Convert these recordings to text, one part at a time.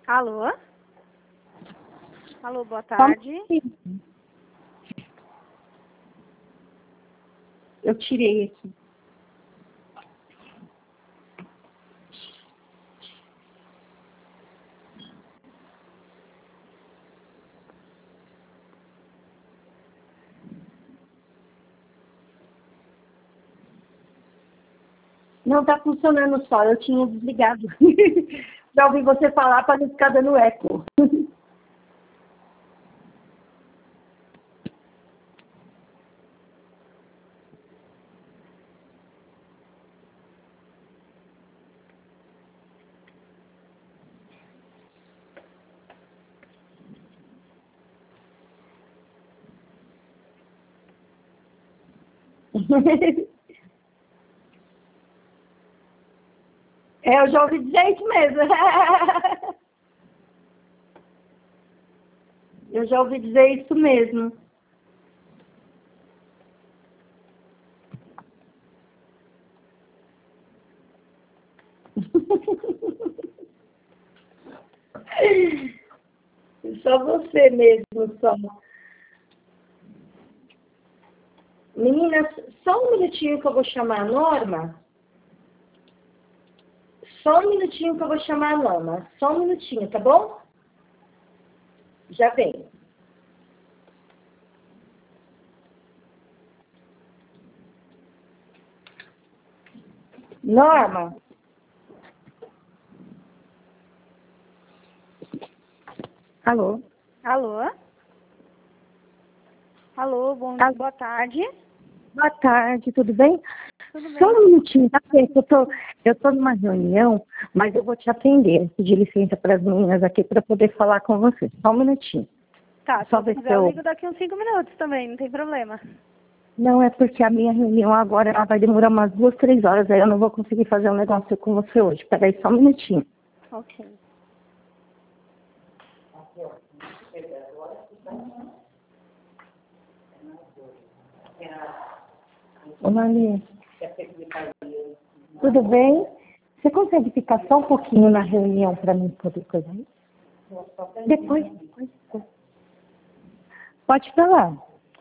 Alô? Alô, boa Só um tarde. pouquinho. Eu tirei aqui. Não está funcionando só, eu tinha desligado. Para ouvir você falar para não ficar dando eco. Eu já ouvi dizer isso mesmo. Eu já ouvi dizer isso mesmo. Só você mesmo, só. Meninas, só um minutinho que eu vou chamar a Norma. Só um minutinho que eu vou chamar a Norma. Só um minutinho, tá bom? Já vem. Norma. Alô? Alô? Alô, Alô? boa tarde. Boa tarde, tudo bem? Tudo Só bem? um minutinho, tá certo? Eu tô numa reunião, mas eu vou te atender. Pedir licença para as meninas aqui para poder falar com você. Só um minutinho. Tá, se Só você ver se quiser eu eu... ligo daqui uns 5 minutos também, não tem problema. Não, é porque a minha reunião agora ela vai demorar umas 2, 3 horas, aí eu não vou conseguir fazer um negócio com você hoje. Peraí, só um minutinho. Ok. Ô, Marli, tudo bem? Você consegue ficar só um pouquinho na reunião para mim poder coisa aí? Depois. Pode falar.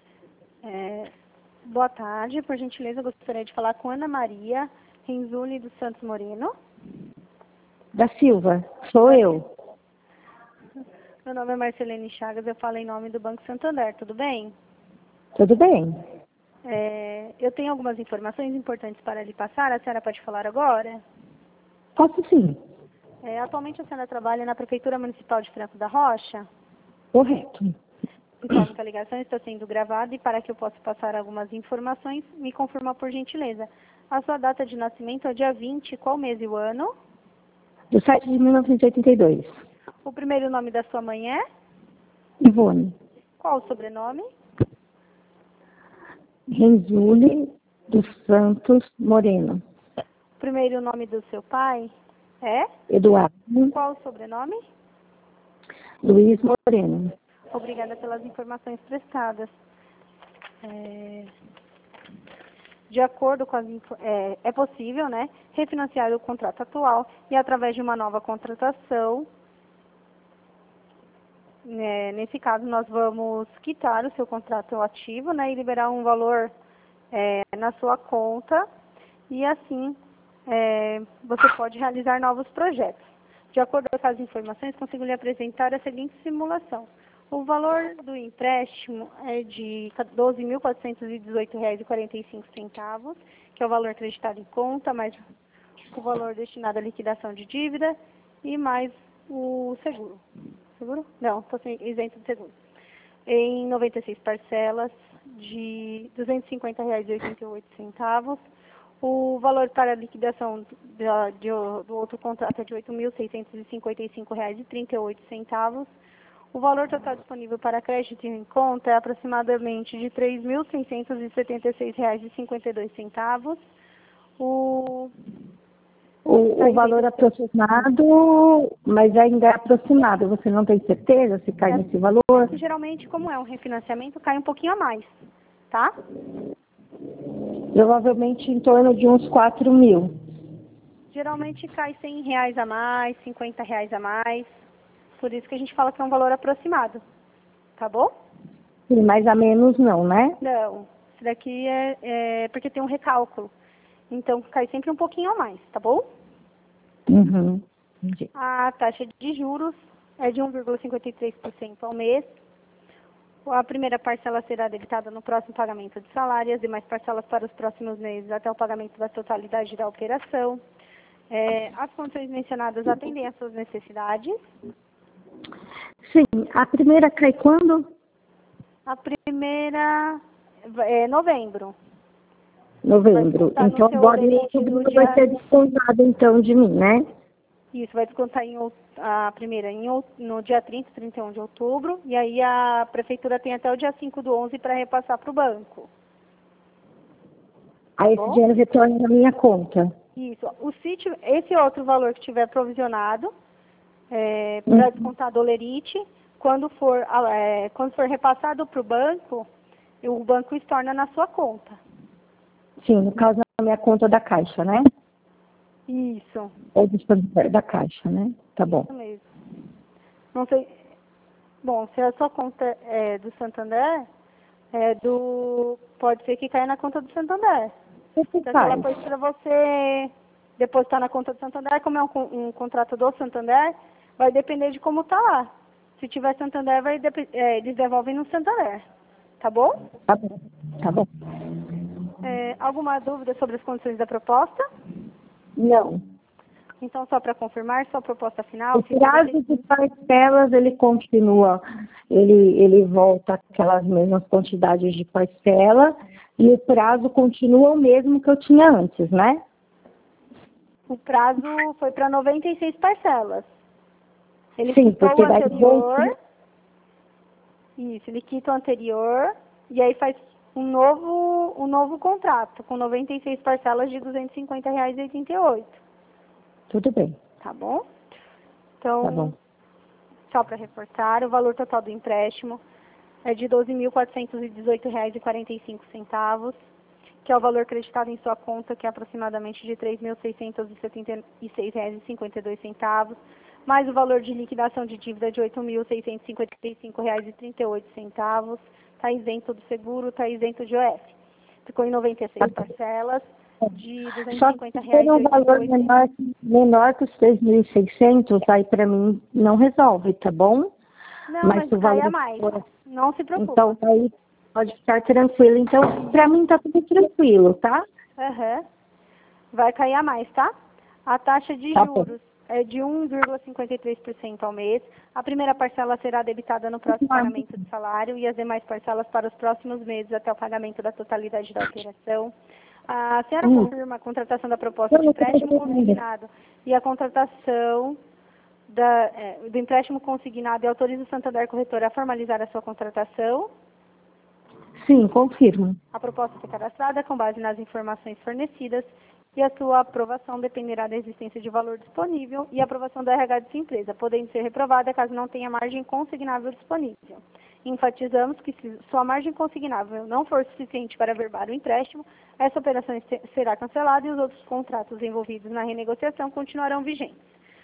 Boa tarde, por gentileza, eu gostaria de falar com Ana Maria Renzulli dos Santos Moreno. Da Silva, sou eu. Meu nome é Marcelene Chagas, eu falo em nome do Banco Santander, tudo bem? Tudo bem? Eu tenho algumas informações importantes para lhe passar, a senhora pode falar agora? Posso sim. Atualmente a senhora trabalha na Prefeitura Municipal de Franco da Rocha? Correto. Informo que a ligação está sendo gravada e para que eu possa passar algumas informações, me confirma por gentileza. A sua data de nascimento é dia 20, qual mês e o ano? Do site de 1982. O primeiro nome da sua mãe é? Ivone. Qual o sobrenome? Renzulli dos Santos Moreno. O primeiro nome do seu pai é? Eduardo. Qual o sobrenome? Luiz Moreno. Obrigada pelas informações prestadas. De acordo com é possível, né, refinanciar o contrato atual e através de uma nova contratação. Nesse caso, nós vamos quitar o seu contrato ativo, né, e liberar um valor na sua conta e assim você pode realizar novos projetos. De acordo com as informações, consigo lhe apresentar a seguinte simulação. O valor do empréstimo é de R$ 12.418,45, que é o valor acreditado em conta, mais o valor destinado à liquidação de dívida e mais o seguro. Seguro? Não, estou isento de seguro. Em 96 parcelas de R$ 250,88. O valor para a liquidação do outro contrato é de R$ 8.655,38. O valor total disponível para crédito em conta é aproximadamente de R$ 3.676,52. O valor aproximado, mas ainda é aproximado. Você não tem certeza se cai nesse valor? Geralmente, como é um refinanciamento, cai um pouquinho a mais, tá? Provavelmente em torno de uns 4 mil. Geralmente cai R$ 100 a mais, R$ 50 a mais. Por isso que a gente fala que é um valor aproximado. Tá bom? Sim, mais a menos não, né? Não. Isso daqui é porque tem um recálculo. Então, cai sempre um pouquinho a mais, tá bom? Uhum. Entendi. A taxa de juros é de 1,53% ao mês. A primeira parcela será debitada no próximo pagamento de salário e as demais parcelas para os próximos meses até o pagamento da totalidade da operação. As condições mencionadas atendem às suas necessidades. Sim, a primeira cai quando? A primeira é novembro. Novembro. Vai descontar no Então seu agora em olerite outubro no vai dia... ser descontado então de mim, né? Isso, vai descontar a primeira no dia 30, 31 de outubro. E aí a prefeitura tem até o dia 5/11 para repassar para o banco. Aí esse Bom? dinheiro retorna na minha conta. Isso. Esse outro valor que tiver provisionado para descontar do olerite, quando for repassado para o banco estorna na sua conta. Sim, no caso na minha conta da Caixa, né? Isso. Ou da Caixa, né? Tá bom. Isso mesmo. Não sei. Bom, se a sua conta é do Santander, pode ser que caia na conta do Santander. O que Se ela faz? pode para você depositar na conta do Santander, como é um contrato do Santander, vai depender de como está lá. Se tiver Santander, eles devolvem no Santander. Tá bom? Tá bom. Tá bom. Alguma dúvida sobre as condições da proposta? Não. Então, só para confirmar, sua proposta final O prazo de parcelas, ele continua, ele volta aquelas mesmas quantidades de parcela e o prazo continua o mesmo que eu tinha antes, né? o prazo foi para 96 parcelas. Ele Sim, quitou o porque daí anterior. Isso, ele quita o anterior e aí faz um novo contrato com 96 parcelas de R$ 250,88. tudo bem, Tá bom? tá Então, bom. só para reportar, o valor total do empréstimo é de R$ 12.418,45, que é o valor creditado em sua conta, que é aproximadamente de R$ 3.676,52, mais o valor de liquidação de dívida de R$ 8.655,38. Está isento do seguro, está isento de OF. Ficou em 96 parcelas de R$ Só que se for um valor 250,88. menor que os 3.600, aí para mim não resolve, tá bom? Não, Mas mas se o cai a valor mais. for, Não se preocupa. então aí pode ficar tranquilo. Então, para mim tá tudo tranquilo, tá? Aham. Vai cair a mais, tá? A taxa de Tá bom. juros é de 1,53% ao mês. A primeira parcela será debitada no próximo pagamento de salário e as demais parcelas para os próximos meses até o pagamento da totalidade da operação. A senhora confirma a contratação da proposta de Eu empréstimo consignado e a contratação do empréstimo consignado e autoriza o Santander Corretora a formalizar a sua contratação. Sim, confirmo. A proposta foi cadastrada com base nas informações fornecidas e a sua aprovação dependerá da existência de valor disponível e a aprovação do RH de sua empresa, podendo ser reprovada caso não tenha margem consignável disponível. Enfatizamos que se sua margem consignável não for suficiente para averbar o empréstimo, essa operação será cancelada e os outros contratos envolvidos na renegociação continuarão vigentes.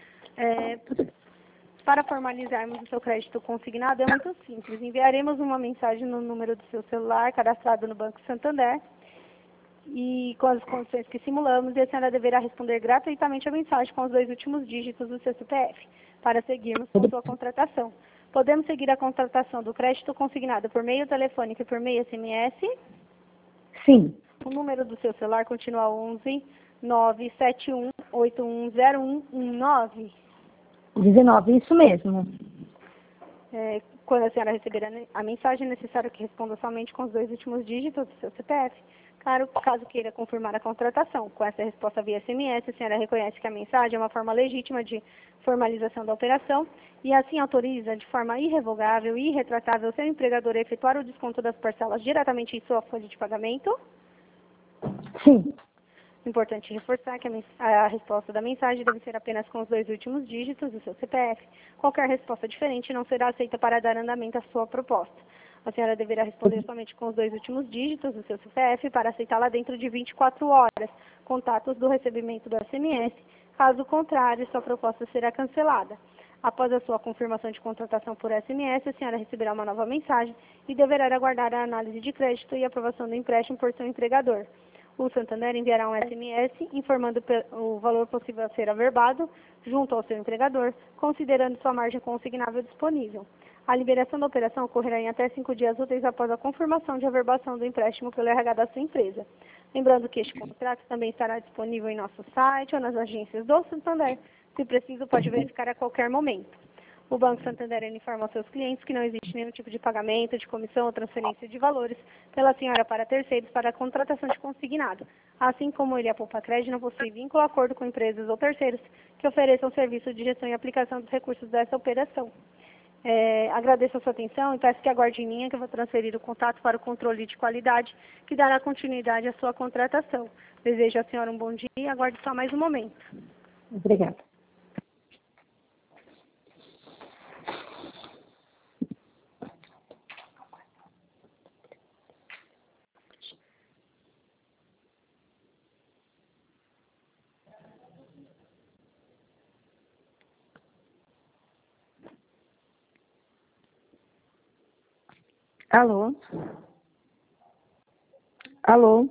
Para formalizarmos o seu crédito consignado é muito simples. Enviaremos uma mensagem no número do seu celular cadastrado no Banco Santander e com as condições que simulamos, e a senhora deverá responder gratuitamente a mensagem com os 2 últimos dígitos do seu CPF para seguirmos com sua contratação. Podemos seguir a contratação do crédito consignado por meio telefônico e por meio SMS? Sim. O número do seu celular continua 11 971 810119. 19, isso mesmo. Quando a senhora receber a mensagem, é necessário que responda somente com os 2 últimos dígitos do seu CPF. Caso queira confirmar a contratação, com essa resposta via SMS, a senhora reconhece que a mensagem é uma forma legítima de formalização da operação e assim autoriza de forma irrevogável e irretratável seu empregador a efetuar o desconto das parcelas diretamente em sua folha de pagamento? Sim. Importante reforçar que a resposta da mensagem deve ser apenas com os 2 últimos dígitos do seu CPF. Qualquer resposta diferente não será aceita para dar andamento à sua proposta. A senhora deverá responder somente com os 2 últimos dígitos do seu CPF para aceitá-la dentro de 24 horas, contatos do recebimento do SMS. Caso contrário, sua proposta será cancelada. Após a sua confirmação de contratação por SMS, a senhora receberá uma nova mensagem e deverá aguardar a análise de crédito e aprovação do empréstimo por seu entregador. O Santander enviará um SMS informando o valor possível a ser averbado junto ao seu entregador, considerando sua margem consignável disponível. A liberação da operação ocorrerá em até 5 dias úteis após a confirmação de averbação do empréstimo pelo RH da sua empresa. Lembrando que este contrato também estará disponível em nosso site ou nas agências do Santander. Se preciso, pode verificar a qualquer momento. O Banco Santander informa aos seus clientes que não existe nenhum tipo de pagamento, de comissão ou transferência de valores pela senhora para terceiros para a contratação de consignado. Assim como ele, a Poupa Crédito, não possui vínculo ou acordo com empresas ou terceiros que ofereçam serviço de gestão e aplicação dos recursos dessa operação. Agradeço a sua atenção e peço que aguarde em linha que eu vou transferir o contato para o controle de qualidade que dará continuidade à sua contratação. Desejo à senhora um bom dia e aguarde só mais um momento. Obrigada. Alô? Alô?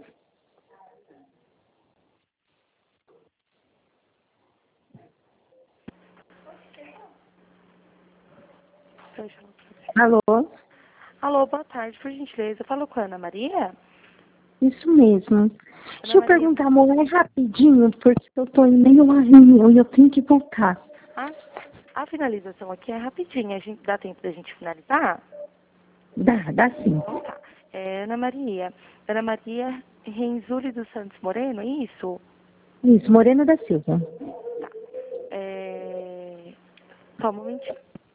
Alô? Alô, boa tarde, por gentileza. Falou com a Ana Maria? Isso mesmo. Deixa eu Maria. perguntar, amor, é rapidinho, porque eu tô em meio a uma reunião e eu tenho que voltar. A finalização aqui é rapidinha. Dá tempo da gente finalizar? Dá sim. Então tá. Ana Maria. Ana Maria Renzulli dos Santos Moreno, é isso? Isso, Morena da Silva. Tá. Só um momentinho.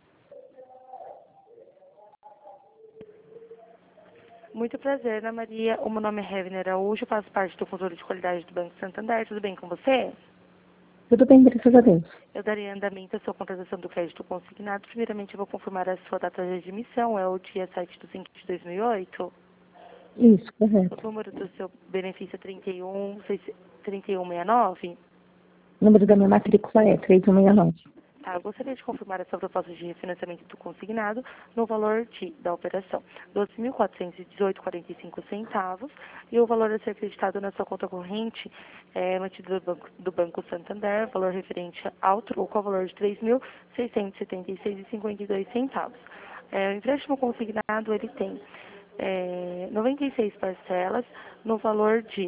Muito prazer, Ana Maria. O meu nome é Hevner Araújo, faço parte do controle de qualidade do Banco Santander. Tudo bem com você? Tudo bem, graças a Deus. Eu darei andamento à sua contratação do crédito consignado. Primeiramente, eu vou confirmar a sua data de admissão. É o dia 7 de 5 de 2008. Isso, correto. O número do seu benefício é 3169. O número da minha matrícula é 3169. Tá, eu gostaria de confirmar essa proposta de refinanciamento do consignado no valor da operação, R$ 12.418,45, e o valor a ser acreditado na sua conta corrente mantido do Banco Santander, valor referente ao troco, ao valor de R$ 3.676,52. O empréstimo consignado, ele tem 96 parcelas no valor de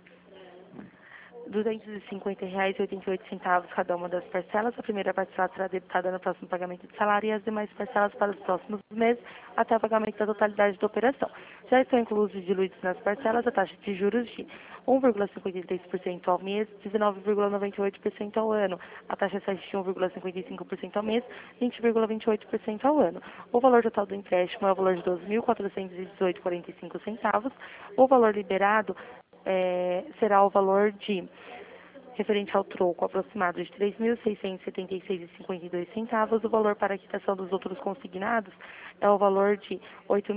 R$ 250,88 cada uma das parcelas. A primeira parcela será debitada no próximo pagamento de salário e as demais parcelas para os próximos meses até o pagamento da totalidade da operação. Já estão inclusos e diluídos nas parcelas a taxa de juros de 1,53% ao mês, 19,98% ao ano, a taxa de 1,55% ao mês, 20,28% ao ano. O valor total do empréstimo é o valor de R$ 12.418,45. O valor liberado será o valor referente ao troco aproximado de R$ 3.676,52. O valor para a quitação dos outros consignados é o valor de R$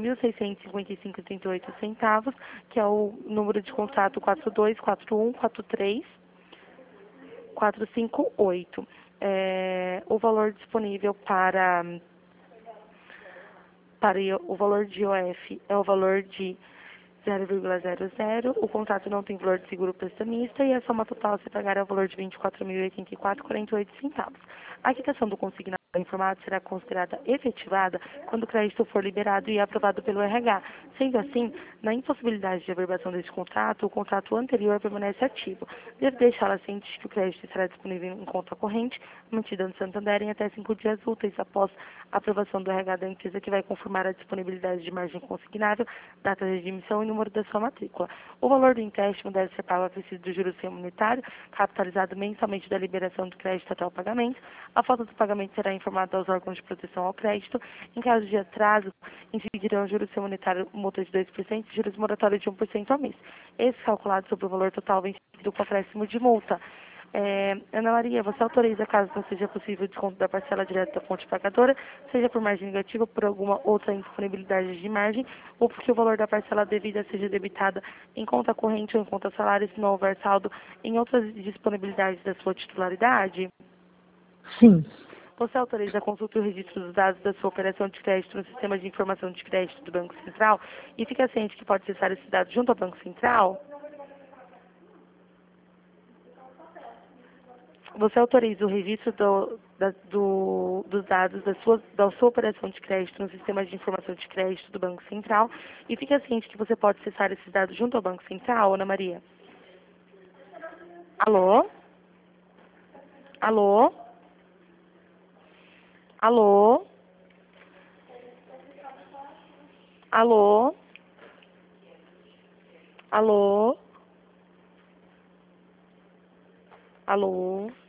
8.655,38, que é o número de contrato 424145458. O valor disponível para o valor de IOF é o valor de 0,00. O contrato não tem valor de seguro prestamista e a soma total a se pagar é o valor de R$ 24.084,48. A quitação do consignado informado será considerada efetivada quando o crédito for liberado e aprovado pelo RH. Sendo assim, na impossibilidade de averbação deste contrato, o contrato anterior permanece ativo. Devo deixá-la ciente que o crédito estará disponível em conta corrente, mantida no Santander em até 5 dias úteis após a aprovação do RH da empresa, que vai confirmar a disponibilidade de margem consignável, data de admissão e número da sua matrícula. O valor do empréstimo deve ser pago a acrescido do juros monetário, capitalizado mensalmente da liberação do crédito até o pagamento. A falta do pagamento será informada aos órgãos de proteção ao crédito. Em caso de atraso, incidirão juros monetário multa de 2% e juros moratórios de 1% ao mês. Esse calculado sobre o valor total vencido com acréscimo de multa. Ana Maria, você autoriza, caso não seja possível, o desconto da parcela direta da fonte pagadora, seja por margem negativa ou por alguma outra indisponibilidade de margem, ou porque o valor da parcela devida seja debitada em conta corrente ou em conta salário, se não houver saldo em outras disponibilidades da sua titularidade? Sim. Você autoriza a consulta e o registro dos dados da sua operação de crédito no sistema de informação de crédito do Banco Central e fica ciente que pode acessar esses dados junto ao Banco Central? Você autoriza o registro dos dados da sua operação de crédito no sistema de informação de crédito do Banco Central e fica ciente que você pode acessar esses dados junto ao Banco Central, Ana Maria? Alô? Alô? Alô? Alô? Alô? Alô?